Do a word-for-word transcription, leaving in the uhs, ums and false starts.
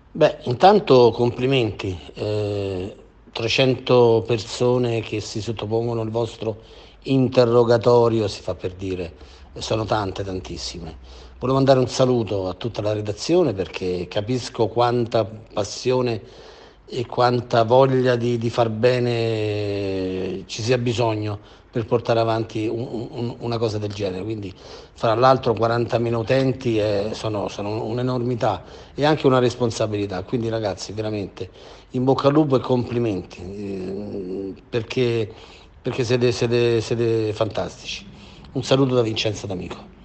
Beh, intanto complimenti, ehm, trecento persone che si sottopongono al vostro interrogatorio, si fa per dire, e sono tante, tantissime. Volevo mandare un saluto a tutta la redazione perché capisco quanta passione e quanta voglia di di far bene ci sia bisogno per portare avanti un un una cosa del genere. Quindi, fra l'altro quarantamila utenti, ehm, sono sono un'enormità e anche una responsabilità. Quindi ragazzi, veramente in bocca al lupo e complimenti, ehm, perché perché siete siete siete fantastici. Un saluto da Vincenzo D'Amico.